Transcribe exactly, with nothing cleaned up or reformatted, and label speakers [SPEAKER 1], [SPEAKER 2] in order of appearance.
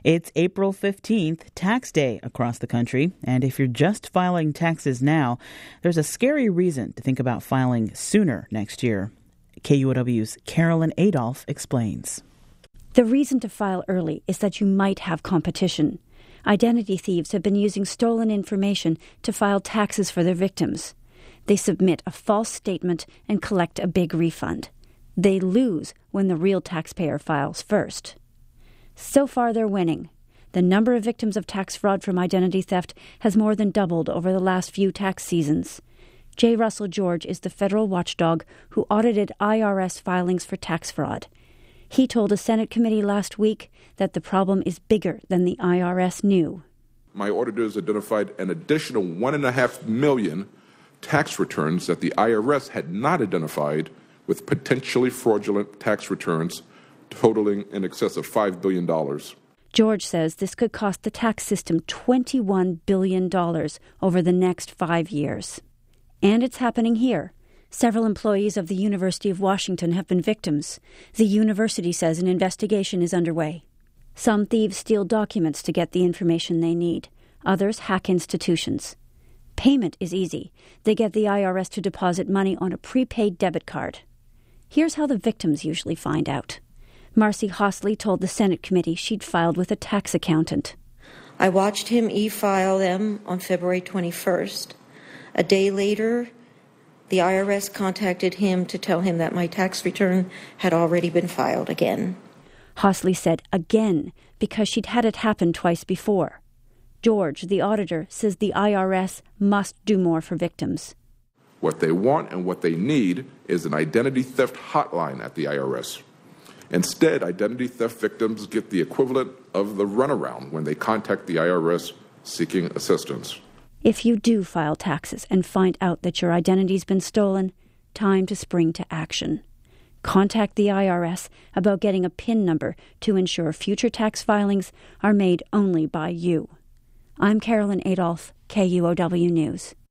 [SPEAKER 1] It's April fifteenth, tax day across the country, and if you're just filing taxes now, there's a scary reason to think about filing sooner next year. K U O W's Carolyn Adolph explains.
[SPEAKER 2] The reason to file early is that you might have competition. Identity thieves have been using stolen information to file taxes for their victims. They submit a false statement and collect a big refund. They lose when the real taxpayer files first. So far, they're winning. The number of victims of tax fraud from identity theft has more than doubled over the last few tax seasons. J. Russell George is the federal watchdog who audited I R S filings for tax fraud. He told a Senate committee last week that the problem is bigger than the I R S knew.
[SPEAKER 3] My auditors identified an additional one and a half million tax returns that the I R S had not identified, with potentially fraudulent tax returns totaling in excess of five billion dollars.
[SPEAKER 2] George says this could cost the tax system twenty-one billion dollars over the next five years. And it's happening here. Several employees of the University of Washington have been victims. The university says an investigation is underway. Some thieves steal documents to get the information they need. Others hack institutions. Payment is easy. They get the I R S to deposit money on a prepaid debit card. Here's how the victims usually find out. Marcy Hosley told the Senate committee she'd filed with a tax accountant.
[SPEAKER 4] I watched him e-file them on February twenty-first. A day later, the I R S contacted him to tell him that my tax return had already been filed again.
[SPEAKER 2] Hosley said again because she'd had it happen twice before. George, the auditor, says the I R S must do more for victims.
[SPEAKER 3] What they want and what they need is an identity theft hotline at the I R S. Instead, identity theft victims get the equivalent of the runaround when they contact the I R S seeking assistance.
[SPEAKER 2] If you do file taxes and find out that your identity's been stolen, time to spring to action. Contact the I R S about getting a PIN number to ensure future tax filings are made only by you. I'm Carolyn Adolph, K U O W News.